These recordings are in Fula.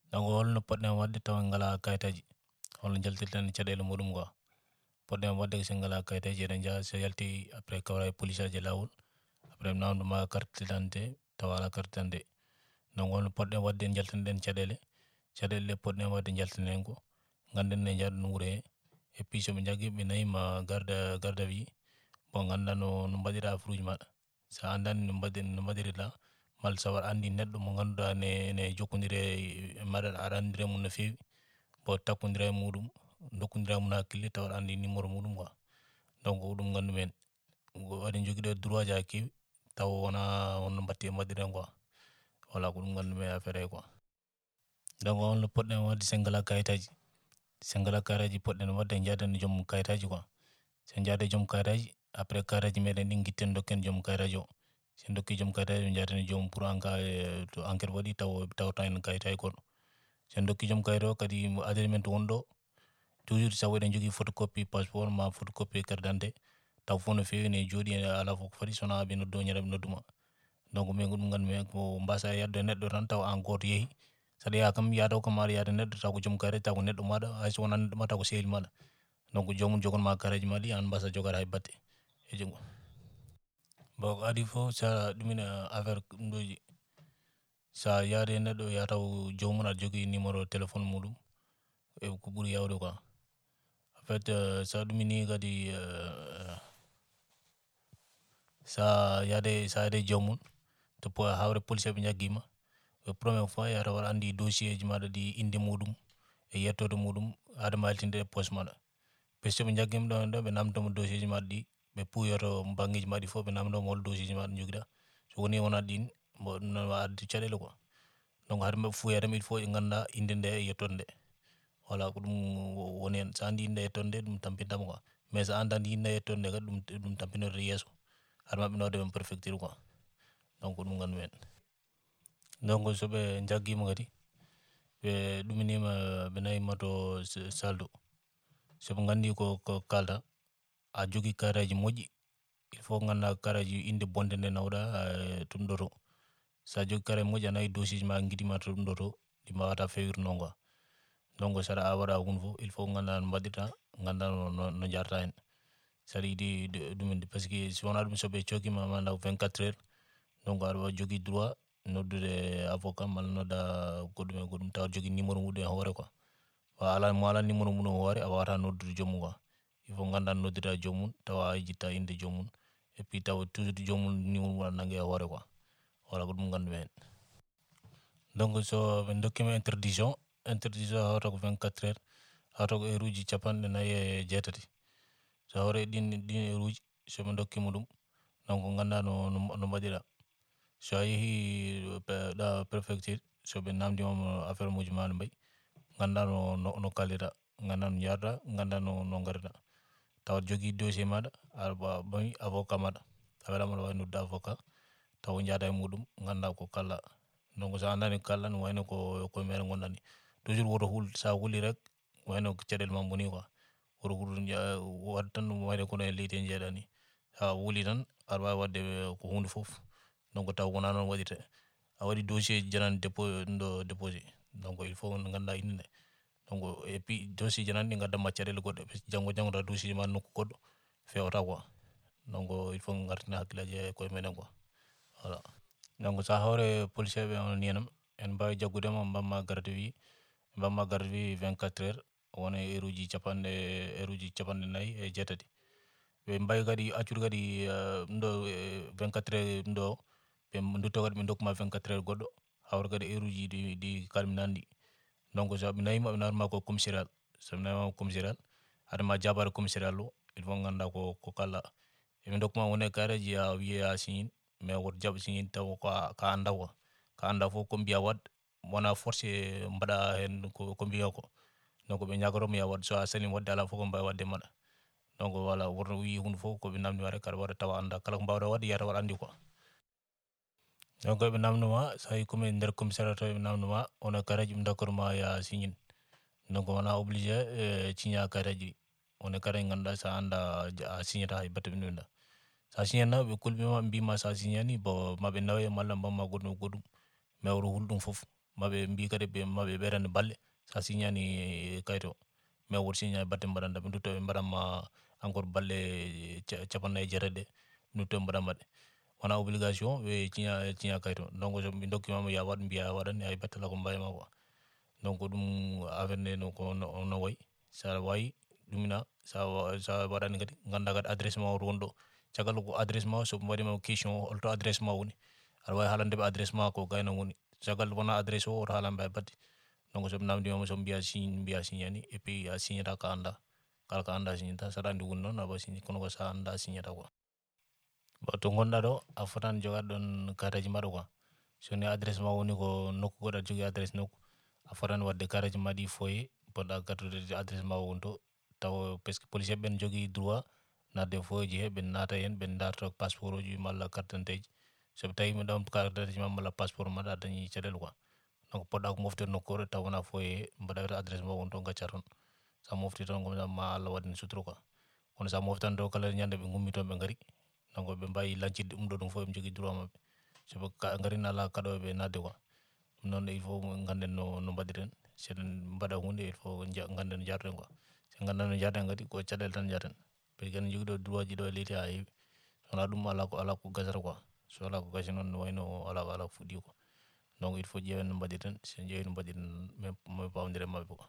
donc holno poɗɗen wadde tawa ngala kayitaji holno jaltirten caɗele muɗum quoi poɗɗen wadde so ngala kayitaji eɗen jaha so yalti après kawra e police aji e lawol après ɓe namdoma carte d'identité tawa ala carte d'identité donc holno poɗɗen wadde jaltinɗen caɗele ɗe poɗɗen wadde jaltinen ko ganden ne jaaɗo no wuro he et puis soɓe jaggi ɓe nayima garde à vue bon ganda no mbaɗira affaire uji maɗa sa andani no mbaɗirɗa malla sa waɗa andi neɗɗo mo ganduɗa ne jokkodiri e maɗa aɗa andiri e mum no fewi bo takkodira e muɗum dokkodira mum hakkille tawa aɗa andi numéro muɗum quoi donc ko ɗum gandumi hen eɗen jogui ɗo droit ji ha kewi taw wona holno mbaɗirɗen quoi voilà ko ɗum gandumi e affaire he quoi donc holno poɗɗen wadde sen ngala kayitaji poɗɗen wadde jaaden e joom kayitaji quoi sen jaadi e joom kayitaji après kayitaji meɗen ɗi guitten dokken joom kayitaji o sen dokki joom kayitaji o jaaden e joomum pour en cas to enquête waɗi taw tawata en kayitaji goɗɗo sen dokki joom kayit o kadi mo adresse men to woni ɗo toujours taw eɗen jogui photocopie passeport ma photocopie carte d'identité taw fof no fewi ne jooɗi e ala fof fadi sowona ɓe noddo ñande ɓe nodduma donc min ko ɗum gandumi hen ko mbasa yadde neɗɗo tan taw an goto yeehi saɗa yaha kam yataw kam aɗa yaada neɗɗo taw ko joom kayitaji taw ko neɗɗo maɗa hayso wona neɗɗo ma taw ko sehil maɗa donc jomum jogonma kayitaji ma ɗi an mbasa jogade hay batte e jungo bon ko adi fof sa ɗumina affaire ɗum ɗoji sa yaade e neɗɗo yataw jomum aɗa jogui numéro téléphone muɗum e ko ɓuuri yawde quoi en fait sa ɗumini kadi sa yaade e jomum to hawre police ɓe jagguima premiére fois yataw aɗa andi dossier ji maɗa ɗi inde muɗum e yettode muɗum adama haltinde e poste maɗa so ɓe jaggima ɗon ɗo ɓe namdotoma dossier ji maɗa ɗi ɓe puyoto banggueji ma ɗi fof ɓe namdoma hol dossier ji maɗa joguiɗa so woni wona ɗin mo ɗum ɗon addi caɗele quoi donc haade mabɓe fuyanma il faut ɓe ganda inde nde e yettode nde voilà ko ɗum woni hen sa andi inde e yettode nde ɗum tampintama quoi mais sa andani inde e yettode nde kadi ɗum tampinoto yeeso haade mabɓe nawde hen préfecture quoi donc ko ɗum gandumi hen donc soɓe jagguima kadi ɓe ɗuminima ɓe nayima to saldo soɓe gandi ko kalda a jogui kayitaji moƴƴi il faut ganda kayitaji inde bonde nde nawɗa to ɗum ɗo to sa jogui kayitaji moƴƴi a nawi dossier ji ma guiɗima to ɗum ɗo to ɗi mbawata fewire noon quoi donc saɗa waɗa hunde foof il faut ganda no mbaɗirɗa ganda no jarata hen saɗa yiiɗi ɗumen par ce que so wona ɗum soɓe cokkima manda ko 24 heures donc aɗa jogui droit noddude avocat malla nodda goɗɗum e goɗɗum tawa aɗa jogui numéro muɗum e hoore quoi mo ala numéro muɗum e hoore a wawata noddude joomum quoi il faut ganda no noddirta joomum tawa a jitta inde joomum et puis tawa toujours joomum numéro mum aɗa nanggue e hoore quoi voilà ko ɗum gandumi hen donc so ɓe dokkima interdiction hawata ko 24 heures hawata ko heure uji capanɗe nayyi e jeetati so hawre ɗin heure uji soɓe dokkima ɗum donc ganda no mbaɗira so a yeehi ɗa préfecture soɓe namdimama affaire muji ma no mbayi ganda no kaalirɗa ganda no jarɗa ganda no garirɗa tawa aɗa jogui dossier maɗa aɗa ɓaami avocat maɗa a weelama aɗa wawi noddude avocat taw jaada e muɗum ganda ko kalɗa donc sa andani ko kalɗa ne wayno koye meɗen gonɗa ni toujours woto huul sa huuli rek wayno ko caɗele ma boni quoi woto huul waɗ tan ɗum wayno kono e leydi he jeeɗa ni sa huuli tan aɗa wawi wadde ko hunde foof donc taw wona noon waɗirte a waɗi dossier janandi ɗum ɗo déposé donc il faut ganda inde nde donc et puis dossier ji nan ɗi gaddama caɗele goɗɗe janggo e janggo tawa dossier ji ma nokku goɗɗo fewata quoi donc il faut gartina hakkillaji e koye meɗen quoi voilà donc sa hawre policier ɓe on ni henam en mbawi jaggudema ɓamma garde à vue 24 heures wona heure uji capanɗe nayyi e jeetati ɓe mbawi kadi accude kadi ɗum ɗo 24 heures ɗum ɗo ɓe dutto kadi ɓe dokkuma 24 heures goɗɗo hawra kadi heure uji ɗi kalmi nani ɗi donc soɓe nayima ɓe nawduma ko commissariat soɓe nawima commissariat hadema jabade commissariat o il faut ganda ko kalɗa eɓe dokkuma woni e kayitaji ya wiiye ya signé mais woto jaaɓ signé taw ko ka anda quoi ka anda foof ko mbiya waat wona forcé mbaɗa hen ko mbiya ko donc ɓe ñagotomo ya waat so a salima wadde ala foof ko mbawi wadde e maɗa donc voilà woto wi hunde foof koɓe namdima rek aɗa waɗa tawa anda kala ko mbawɗa wadde yataw aɗa andi quoi donc ɓe namdoma sa yi komi nder commissariat to ɓe namdoma wona kayitaji ɓe dokkatoma ya signé donc wona obligé signa kayitaji ɗi wona kayitaji ɗi ganduɗa sa anda a signata hay batte ɓe binda sa signatna ɓe kolɓima ɓe mbima sa signani bon maɓe nawe malla ɓamma goɗɗum e goɗɗum mais woto huul ɗum foof maɓe mbi kadi maɓe ɓerande balle sa signani kayito mais woto signani batte mbaɗanta ɓe dutto ɓe mbaɗanma encore balle capannayyi jeetati ɗe dutto ɓe mbaɗanma ɗe wona obligation ɓe signa kayito donc so ɓe dokkimama ya waɗ mbiya a waɗat hay battala ko mbayma quoi donc ɗum affaire nde no wayi sa wayi ɗumina sa waɗani kadi ganda kadi adresse ma woni ɗo caggal ko adresse ma soɓe mbaɗima question holto adresse ma woni aɗa wawi haalandeɓe adresse ma ko gayno woni caggal wona adresse o woto haalanɓe hay batte donc soɓe namdimama soɓe mbiya signani et puis a signata ka anda kala ko anda signata saɗa andi woni noon aɗa signé kono ko sa anda signata quoi to gonɗa ɗo a fotani jogade ɗon kareji maɗa quoi soni adresse ma woni ko nokku goɗɗo aɗa jogui adresse nokku a fotani wadde kareji ma ɗi foye poɗɗa gaddude adresse ma woni to taw par ce que police ɓe jogui droit nadde foye ji he ɓe nata hen ɓe darta passeport uji malla carte d' identité ji soɓe tawi mi ɗon carte d' identité ma malla passeport maɗa a dañi caɗele quoi donc poɗɗa ko moftirde nokkure taw wona foye he mbaɗa adresse ma woni to gacca toon sa mofti toon comme ça ma Allah waɗan sutura quoi kono sa moftani ɗo kala ñande ɓe gummi toon ɓe gaari donc ɓe mbawi lancidde ɗum ɗo ɗum fof ɓe jogui droit mabɓe soɓe gaarino ala kaɗowo ɓe nadde quoi ɗum noon il faut ganden no mbaɗiren seɗen mbaɗa hunde il faut ganden no jareten quoi so ganda no jareten kadi ko caɗele tan jaten ɓe kadi jogui ɗo droit ji ɗo e leydi ha heewi wona ɗum ala ko gasata quoi so ala ko gasi noon ne wayno ala ko fuɗɗi quoi donc il faut ƴeewen no mbaɗirten sen ƴeewi no mbaɗirten mi pawdira e mabɓe quoi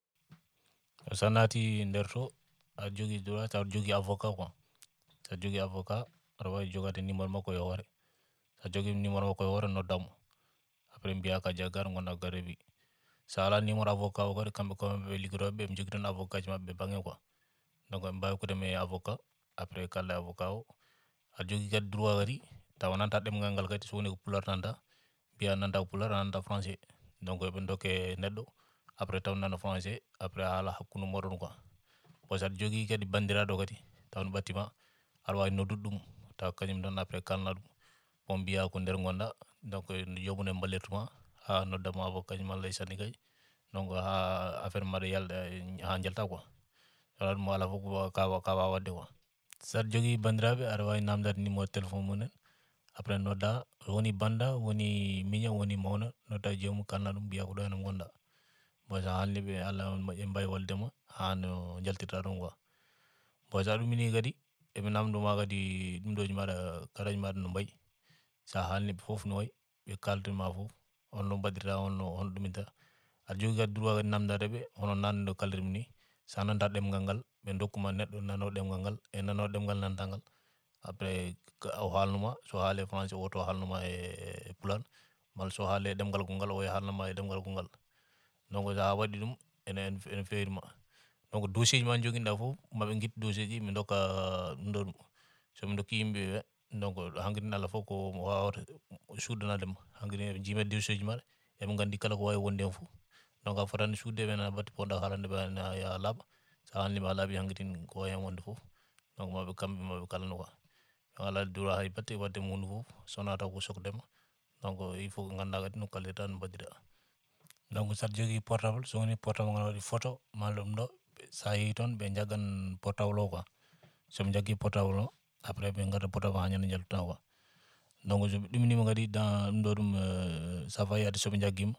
sa naati nder to aɗa jogui droit taw aɗa jogui avocat quoi sa jogui avocat aɗa wawi jogade numéro makko e hoore sa jogui numéro makko e hoore noddamo après mbiya ka jaggar gonɗa garebi sa ala numéro avocat o kadi kamɓe koɓe liggotoɓe ɓe jogui toon avocat ji mabɓe banggue quoi donc ɓe mbawi hokkude me avocat après kalde avocat o aɗa jogui kadi droit kadi taw nanta ɗemgal ngal kadi so woni ko pular nanta mbiya nanta ko pular a nanta français donc eɓe dokke neɗɗo après taw nana français après haala hakkude moɗon quoi bon saɗa jogui kadi bandiraɗo kadi taw no ɓattima aɗa wawi noddude ɗum taw kañum tan après kalna ɗum bon mbiya ko nder gonɗa donc jomum en ballirtuma ha noddama avocat ji malla e syndicat ji donc ha affaire maɗa yalɗa ha jalta quoi wala ɗum ala fof ka wawa wadde quoi saɗa jogui bandiraɓe aɗa wawi namdade numéro téléphone mumen après nodda woni banda woni miña woni mawna nodda jomum kalna ɗum mbiya ko ɗo henna gonɗa bon sa haalniɓe Allah ɓe mbawi waldema ha no jaltirta ɗon quoi bon sa ɗumini kadi eɓe namdoma kadi ɗum ɗoji maɗa karaji maɗa no mbayi sa haalniɓe foof no wayi ɓe kaldanma foof holno mbaɗirta holno ɗuminta aɗa jogui kadi droit kadi namdadeɓe hono nanne no kaldirmi ni sa nanta ɗemgal ngal ɓe dokkuma neɗɗo nanowo ɗemgal ngal e nanowo ɗemgal nanta ngal après o haalnoma so haale français woto haalnoma e pular malla so haale ɗemgal gongal o haalnoma e ɗemgal gongal donc sa waɗi ɗum ene fewnima donc dossier ji ma joguinoɗa foof maɓe guittu dossier ji ɓe dokka ɗum ɗo ɗum soɓe dokki yimɓeɓe donc hankkadine Allah foof ko wawata suddanadema hankkadine eɓe jiimet dossier ji maɗa eɓe gandi kala ko wawi wonde hen foof donc a fotani suddeɓe hen ha batte ponɗa haalandeɓe ya laaɓa sa haalniɓe ha laaɓi hankkadine ko wawi hen wonde foof donc kamɓe maɓe kalana quoi ala droit hay batte wadde hunde foof sowona taw ko sokdema donc il faut ganda kadi no kallirta no mbaɗirɗa donc saɗa jogui portable so woni portable ngal waɗi photo malla ɗum ɗo sa yeehi toon ɓe jaggan portable o quoi soɓe jaggui portable o après ɓe gadda portable ha ñande jaltuɗa quoi donc soɓe ɗumnima kadi dans ɗum ɗo ɗum ça fayi ade soɓe jagguima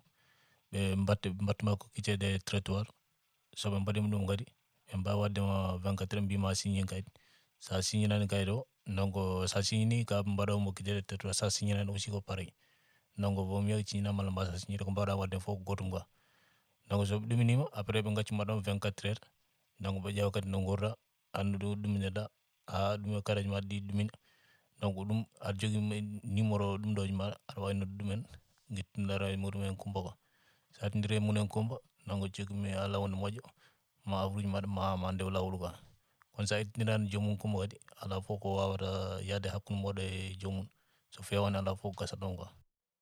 ɓe mbattuma ko kiccede traitoire soɓe mbaɗima ɗum kadi ɓe mbawi waddema 24 heures mbima signé kayit sa signani kayit o donc sa signini ka mbaɗowo mo kiccede traitoire sa signani aussi ko pareil donc vaut mieux signina malla mbasa signé ko mbawɗa wadde foof ko gotum quoi donc soɓe ɗuminima après ɓe gaccuma ɗon 24 heures donc ɓe ƴeewa kadi no gurda andu ɗuminirɗa ha ɗum karaji ma ɗi ɗumina donc ɗum aɗa jogui numéro ɗum ɗoji maɗa aɗa wawi noddude ɗumen guittidara e muɗumen Coumba quoi sa tindiri e munen Coumba donc jokkimi Allah wonde moƴƴo ma affaire uji maɗa ma ndew lawol quoi kono sa ittinirani jomum Coumba kadi ala foof ko wawata yaade hakkude moɗo e jomum so fewani ala foof ko gasata ɗon quoi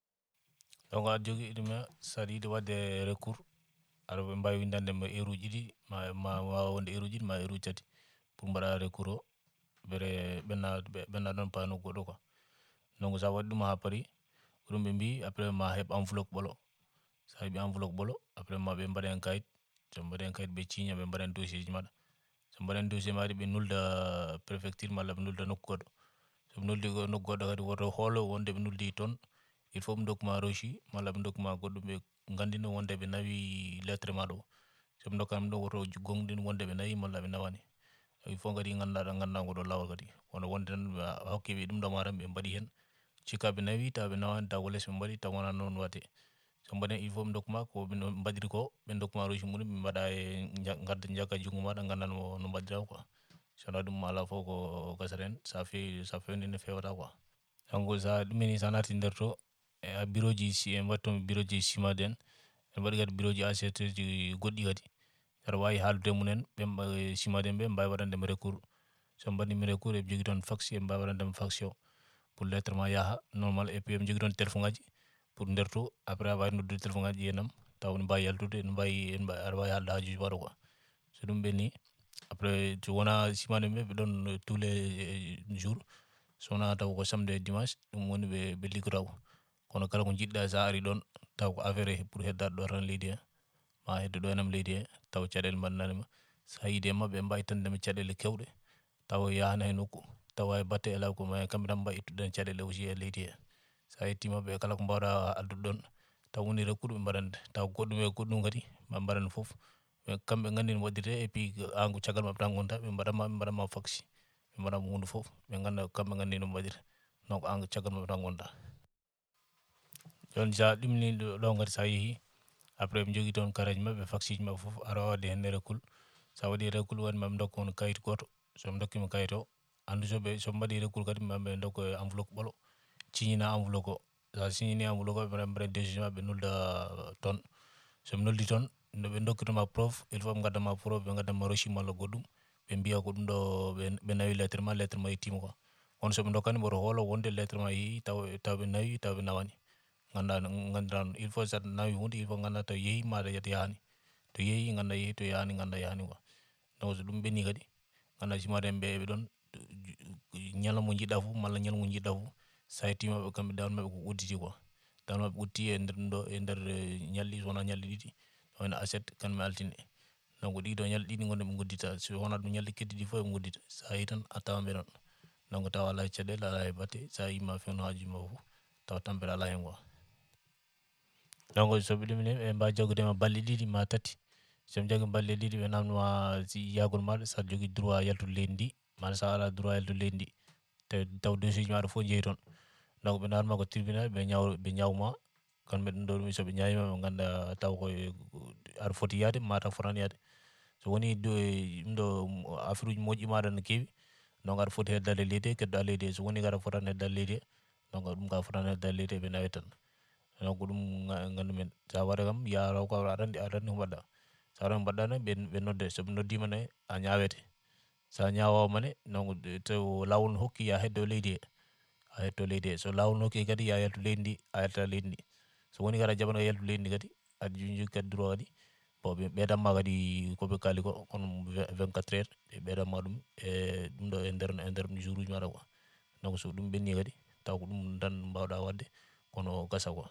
donc aɗa jogui ɗumen saɗa yiiɗi wadde recours aɗa mbawi windandema heure uji ɗiɗi ma wawa wonde heure uji ɗiɗi ma heure uji tati pour mbaɗa recours o bere ɓenna ɗon paano goɗɗo quoi donc sa waɗi ɗum ha paari ko ɗum ɓe mbi après ma heeɓ enveloppe ɓoolo sa heeɓi enveloppe ɓoolo après ma ɓe mbaɗe hen kayit soɓe mbaɗi hen kayit ɓe signa ɓe mbaɗa hen dossier ji maɗa so mbaɗi hen dossier maɗa ɓe nulda préfecture malla ɓe nulda nokku goɗɗo soɓe nuldi nokku goɗɗo kadi woto hoolo wonde ɓe nuldi toon il faut ɓe dokkuma rochi malla ɓe dokkuma goɗɗum ɓe gandina wonde ɓe nawi lettre ma ɗo soɓe dokkama ɗum woto gonɗin wonde ɓe nawi malla ɓe nawani il faut kadi ganda ngoɗo lawol kadi wono wonde tan hokkiɓe ɗum ɗo ma tan ɓe mbaɗi hen cikka ɓe nawi taw ɓe nawani taw ko less ɓe mbaɗi taw wona noon watte so mbaɗi il faut ɓe dokkuma ko ɓe mbaɗiri ko ɓe dokkuma rochi muɗum ɓe mbaɗa e gadda jagga jungo maɗa ganda no mbaɗirama quoi sona ɗum ala fof ko gasata hen sa fewni ne fewata quoi donc sa ɗumini sa nati nder to e bureau ji si en mbaɗi toon bureau ji cimade en mbaɗi kadi bureau ji ACT ji goɗɗi kadi aɗa wawi haaldude e munen ɓe cimade en ɓe mbawi waɗandema recours so mbaɗnima recours eɓe jogui toon fax eɓe mbawi waɗandema fax o pour lettre ma yaaha normal et puis eɓe jogui toon téléphone ngaji pour nder to après a wawi noddude téléphone ngaji ƴeyanam taw ne mbawi yaltude aɗa wawi haalde hajuji maɗa quoi so ɗum ɓenni après so wona cimade ɓe ɓe ɗon tous les jours so wona taw ko samedi et dimanche ɗum woni ɓe liggotako kono kala ko jiɗɗa sa ari ɗon taw ko affaire pour heddade ɗo tan leydi he ma hedde ɗo henam leydi he taw caɗele mbaɗanima sa yiide e mabɓe ɓe mbawi ittandema caɗele kewɗe taw yahana e nokku tawa e batte ala ko ma kamɓe tan mbawi ittude caɗele aussi e leydi he sa yetti mabɓe kala ko mbawɗa addude ɗon taw woni recours ɓe mbaɗante taw goɗɗum e goɗɗum kadi ɓe mbaɗana foof kamɓe gandi no waɗirte et puis an ko caggal mabɓe tan gonta ɓe mbaɗanma fax ɓe mbaɗanma hunde foof ɓe ganda kamɓe gandi no waɗirte donc an ko caggal mabɓe tan gonta joni sa ɗumini ɗo kadi sa yeehi après ɓe jogui toon karaji mabɓe fax ji mabɓe foof aɗa wawi wadde hen recours sa waɗi recours waɗima ɓe dokka on kayit goto soɓe dokkima kayit o andu soɓe mbaɗi recours kadi maɓe dokka enveloppe ɓoolo signina enveloppe o sa signini enveloppe o ɓe mbaɗa décision ɓe nolda toon soɓe noldi toon noɓe dokkitama preuve il faut ɓe gaddama preuve ɓe gaddanma reçu malla goɗɗum ɓe mbiya ko ɗum ɗo ɓe nawi lettre ma yettima quoi on soɓe dokkani mboto hoolo wonde lettre ma yeehi taw ɓe nawi taw ɓe nawani gandira il faut saɗa nawi hunde il faut ganda taw yeehi ma yahani to yeehi ganda yeehi to yahani ganda yahani quoi donc so ɗum ɓenni kadi ganda cimade en ɓe eɓe ɗon ñalawma mo jiɗɗa fof malla ñalawma mo jiɗɗa fof sa yetti mabɓe kamɓe dawol mabɓe ko udditi quoi dawol mabɓe udditi e nder ɗum ɗo e nder ñalɗi so wona ñalɗi ɗiɗi wayno aset kañum e altine donc ɗiɗo ñalɗi ɗiɗi gonɗe ɓe guddita so wona ɗum ñalɗi keddi ɗi fof eɓe guddita sa yeehi tan a tawan ɓe ɗon donc tawa ala e caɗele ala e batte sa yima fewno hajuji ma fof tawa tampere ala hen quoi donc soɓe ɗumini ɓe mbawi jaggudema balɗe ɗiɗi ma tati soɓe jaggi balɗe ɗiɗi ɓe namdoma si yagol maɗa saɗa jogui droit yaltude leydi ndi malla sa ala droit yaltude leydi ndi taw dossier ji maɗa foof jeeyi toon donc ɓe natma ko tribunal ɓe ñawma kamɓe ɗum ɗo soɓe ñawima ɓe ganda taw koye aɗa foti yaade mataw fotani yaade so woni ɗum ɗo affaire uji moƴƴi maɗa ne kewi donc aɗa foti heddade leydi he keddoɗa leydi he so woni aɗa fotani heddade leydi he donc ɗum ka fotani heddade leydi he ɓe nawe tan donc ɗum gandu men sa waɗa kam ya raw ko aɗa andi ko mbaɗɗa sa waɗi ko mbaɗɗa ɓe nodde soɓe noddima ne a ñawete sa ñawama ne donc to lawol hokki ya heddo leydi he a hetto leydi he so lawol hokki kadi ya yaltu leydi ndi a yaltat leydi ndi so woni kadi a jaɓano yaltude leydi ndi kadi aɗa jogui kadi droit kadi bon ɓe ɓeydanma kadi koɓe kaali ko kono 24 heures ɓe ɓeydanma ɗum e ɗum ɗo e nder jour uji maɗa quoi donc so ɗum ɓenni kadi taw ko ɗum tan mbawɗa wadde kono gasa quoi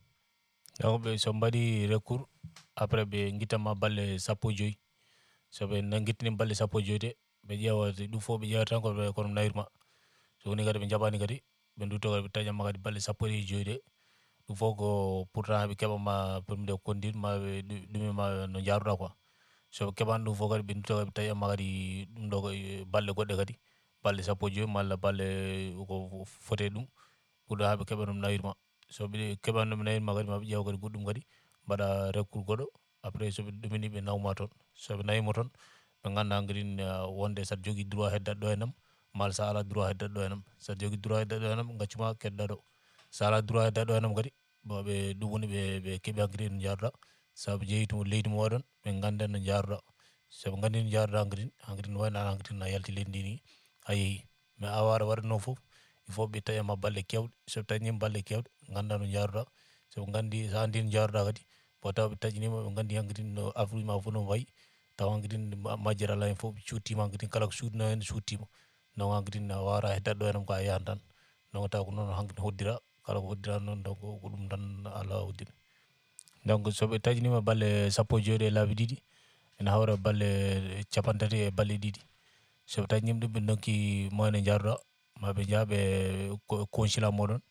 donc ɓe so mbaɗi recours après ɓe guittanma balɗe sappo e joyyi soɓe guittanima balɗe sappo e joyyi de ɓe ƴeewa ɗum fof ɓe ƴeewata tan kono nawirma so woni kadi ɓe jaɓani kadi ɓe dutto kadi ɓe taƴanma kadi balɗe sappo e joyyi ɗe ɗum fof ko pourtant ɓe keɓanma permis de conduire ma ɓe ɗumima no jaruɗa quoi soɓe keɓani ɗum fof kadi ɓe dutto kadi ɓe taƴanma kadi ɗum ɗo balɗe goɗɗe kadi balɗe sappo e joyyi malla balɗe ko foti ɗum pour ha ɓe keeɓa no nawirma soɓe keeɓani noɓe nawirma kadi maɓe ƴeewa kadi goɗɗum kadi mbaɗa recours goɗɗo après soɓe ɗumini ɓe nawma toon soɓe nawima toon ɓe ganda hankkadine wonde saɗa jogui droit heddade ɗo henam malla sa ala droit heddade ɗo henam saɗa jogui droit heddade ɗo henam gaccuma keddoɗa ɗo sa ala droit heddade ɗo henam kadi bon ɗum woni ɓe keeɓi hankkadi no jaruɗa saabu jeeyi to leydi mo oɗon ɓe ganda no jaruɗa soɓe gandi no jaruɗa hankkadi no wayno an hankkadi a yalti leydi ndi ni a yeehi mais a waɗa waɗano foof il faut ɓe taƴanma balɗe kewɗe soɓe taƴanima balɗe kewɗe ganda no jaruɗa soɓe gandi sa andi no jaruɗa kadi bo taw ɓe taƴanima ɓe gandi hankkadi no affaire uji ma fof no wayi taw hankkadi majjere ala hen foof ɓe cuttima hankkadi kala ko sutno hen cuttima donc hankkadi a wawata heddade ɗo henam ko a yahan tan donc taw ko noon hankkadi hoddira kala ko hoddira noon donc ko ɗum tan ala hoddiri donc soɓe taƴanima balɗe sappo e joyyi ɗe laabi ɗiɗi ene hawra balɗe capantati e balɗe ɗiɗi soɓe taƴanima ɗum ɓe donki moyen no jaruɗa maɓe jaa ɓe consulat moɗon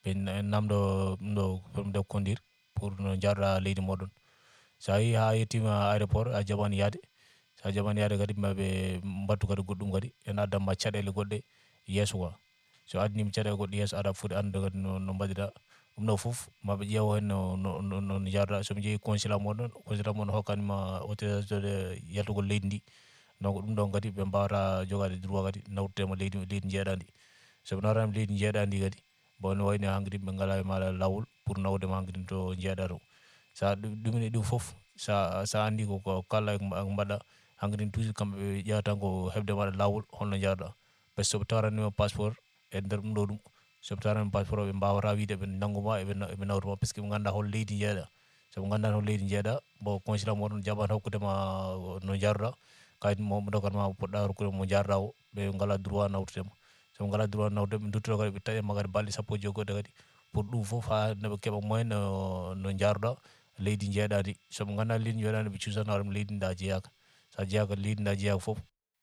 ɓe namdo ɗo kondir pour no jarɗa leydi moɗon. Sa yi ha yettima aéroport a jaɓani yaade, sa jaɓani yaade kadi maɓe mbattu kadi goɗɗum kadi en addanma caɗele goɗɗe yeeso quoi. So addinima caɗele goɗɗe yeeso aɗa foti andude kadi no mbaɗirɗa ɗum ɗo fof maɓe ƴeewo hen no jarɗa. Soɓe jeeyi consulat moɗon hokkanima autorisation de yaltugol leydi ndi, donc ɗum ɗon kadi ɓe mbawata jogade droit kadi nawtudema leydi jeeyaɗa ndi. Soɓe nawtama leydi jeeyaɗa ndi kadi bon no wayno hankkadi ɓe ngala e maɗa lawol pour nawdema hankkadi to jeeyaɗa to. Sa ɗumini ɗum fof sa andi ko kalɗa ko mbaɗɗa hankkadi toujours kamɓe ɓe ƴewata ko hebde maɗa lawol holno jarɗa. Par ce que soɓe tawanima passeport e nder ɗum ɗo ɗum, soɓe tawanima passeport o ɓe mbawata wiide eɓe nanguma eɓe nawtuma par ce que ɓe ganda hol leydi jeeyaɗa. Soɓe gandani hol leydi jeeyaɗa bon consulat moɗon jaɓat hokkudema no jarɗa, kayit mo dokkanma poɗɗa rokkude mo jarɗa o, ɓe ngala droit nawtudema. Soɓe ngala droit nawtudema ɓe duttoɗo kadi ɓe taƴanma kadi balɗe sappo e joyi goɗɗe kadi pour ɗum fof ha neɗɗo keeɓa moyen no jarɗa leydi jeeyaɗa ndi. Soɓe gandani leydi jeeyaɗa ndi ɓe cuusanma leydi ndi a jeeyaka. Sa jeeyaka leydi ndi a jeeyaka fof,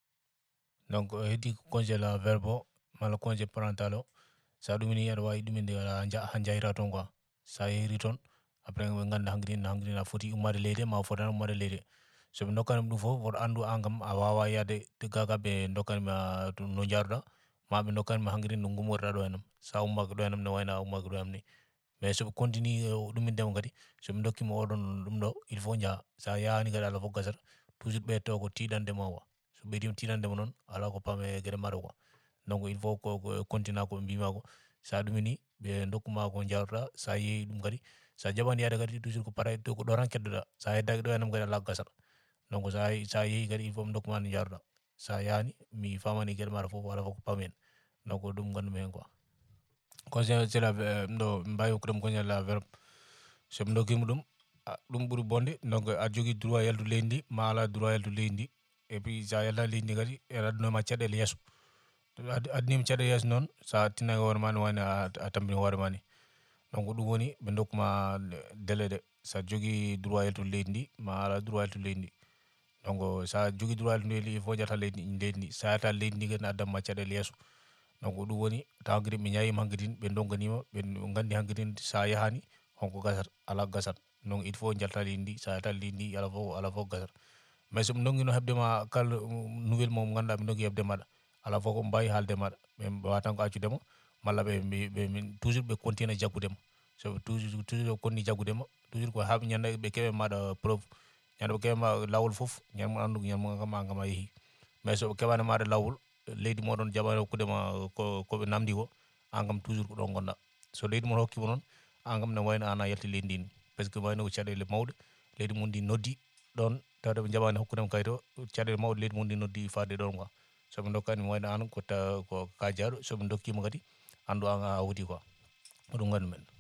donc heddi congé la verbe o malla congé parental o, sa ɗumini aɗa wawi ɗuminde ha jayra toon quoi. Sa yehiri toon après ɓe ganda hankkadi a foti ummade leydi ma a fotani ummade leydi. Soɓe dokkanima ɗum fof woto andu an kam a wawa yaade gaga ɓe dokkanima no jarɗa, ma ɓe dokkanima hankkadi no gummorɗa ɗo henna. Sa ummaki ɗo henna ne wayno a ummaki ɗo henna ni. Mais soɓe continue ɗumindema kadi soɓe dokkima oɗon ɗum ɗo il faut jaaha. Sa yahani kadi ala fof gasata toujours ɓeydoto ko tiɗandema quoi. So ɓeydima tiɗandema noon ala ko paame gueɗe maɗa quoi. Donc il faut ko continue koɓe mbima ko. Sa ɗumini ɓe dokkuma ko jarɗa, sa yeeyi ɗum kadi sa jaɓani yaade kadi toujours ko pareil ko ɗo tan keddoɗa. Sa heddaki ɗo henna kadi ala ko gasata. Donc sa yeehi kadi il faut ɓe dokkuma no jarɗa. Sa yahani mi famani gueɗe maɗa fof ala fof ko paami hen. Donc ɗum gandumi hen quoi. Conseil ɗum ɗo mbawi hokkudema conseil la verbe, soɓe dokkima ɗum ɗum ɓuuri bonde. Donc aɗa jogui droit yaltude leydi ndi ma ala droit yaltude leydi ndi. Et puis sa yaltani leydi ndi kadi ene addunoma caɗele yeeso. Addinima caɗele yeeso noon sa tinnaki hoorema ne wayno a tampini hoorema ni. Donc ɗum woni ɓe dokkuma délai de sa jogui droit yaltude leydi ndi ma ala droit yaltude leydi ndi. Donc sa jogui droit yaltude leydi ndi il faut ƴetta leydi ndi. Sa yaltani leydi ndi kadi ne addanma caɗele yeeso. Donc ɗum woni taw hankkadi ɓe ñayima hankkadi ɓe donganima ɓe gandi hankkadi sa yahani honko gasata ala ko gasata. Donc il faut jalta leydi ndi, sa yaltani leydi ndi ala fof ko gasata. Mais soɓe donguino hebdema kala nouvelle mo ganduɗa ɓe dongui hebde maɗa ala fof ko mbawi haalde maɗa. Ɓe mbawa tan ko accudema malla ɓe toujours ɓe continue jaggudema. Soɓe toujours ɓe continue jaggudema toujours ko haaɓe ñande ɓe keeɓe maɗa preuve. Ñande ɓe keeɓema lawol fof ñande mo andu ñande mo an kam a yeehi. Mais soɓe keeɓani maɗa lawol leydi moɗon jaɓani hokkudema koɓe namdi ko, an kam toujours ko ɗon gonɗa. So leydi moɗon hokkima noon an kam ne wayno an a yalti leydi ndi ni. Par ce que wayno ko caɗele mawɗe leydi mon ndi noddi ɗon tawde ɓe jaɓani hokkudema kayit o, caɗele mawɗe leydi mon ndi noddi fadde ɗon quoi. Soɓe dokkani wayno an ko ka jaaɗo, soɓe dokkima kadi andu an a hawti quoi. Ko ɗum gandumi hen.